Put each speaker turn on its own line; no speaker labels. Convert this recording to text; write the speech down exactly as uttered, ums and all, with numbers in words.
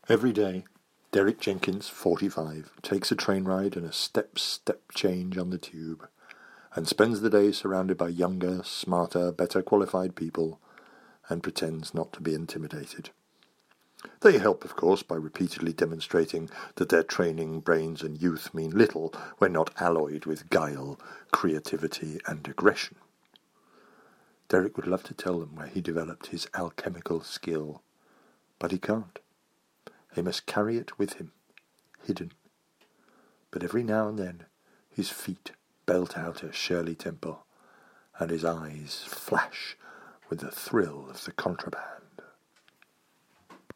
Every day, Derek Jenkins, forty-five, takes a train ride and a step-step change on the tube, and spends the day surrounded by younger, smarter, better qualified people, and pretends not to be intimidated. They help, of course, by repeatedly demonstrating that their training, brains and youth mean little when not alloyed with guile, creativity and aggression. Derek would love to tell them where he developed his alchemical skill, but he can't. He must carry it with him, hidden. But every now and then his feet belt out a Shirley Temple, and his eyes flash with the thrill of the contraband.